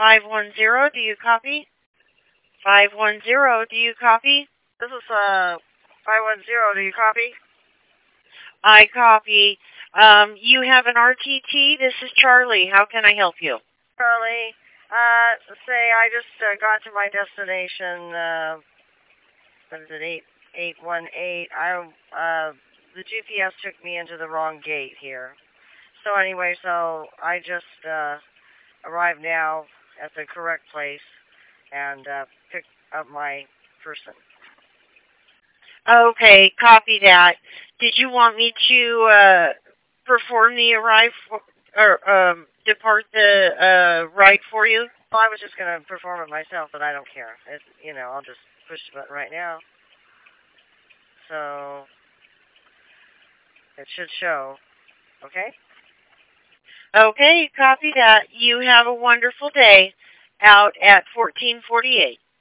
510, do you copy? 510, do you copy? This is 510, do you copy? I copy. You have an RTT. This is Charlie. How can I help you? Charlie, say I just got to my destination, what is it, 818. The GPS took me into the wrong gate here. So anyway, I just arrived now at the correct place and picked up my person. Okay, copy that. Did you want me to perform the depart the ride for you? Well, I was just going to perform it myself, but I don't care. I'll just push the button right now. So it should show. Okay? Okay, copy that. You have a wonderful day out at 1448.